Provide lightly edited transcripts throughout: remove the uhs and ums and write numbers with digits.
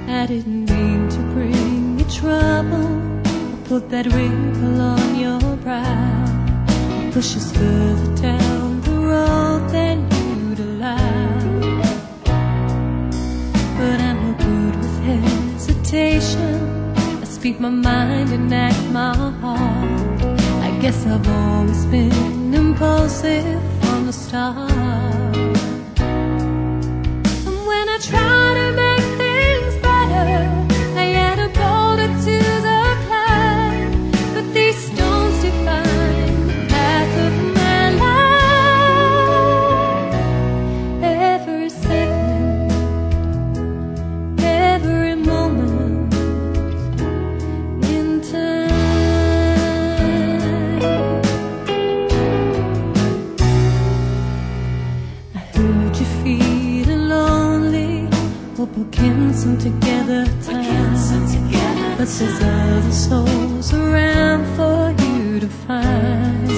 I didn't mean to bring you trouble, or put that wrinkle on your brow, push us further down the road than you'd allow. But I'm no good with hesitation. I speak my mind and act my heart. I guess I've always been impulsive from the start. And when I try to make things better, I add a boulder to the climb. But these stones define the path of my life. Every second, every moment in time. I heard you feeling lonely, hope we can some together time. But there's other souls around for you to find.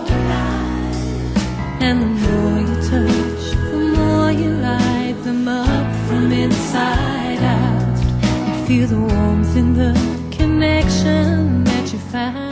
And the more you touch, the more you light them up from inside out. You feel the warmth in the connection that you find.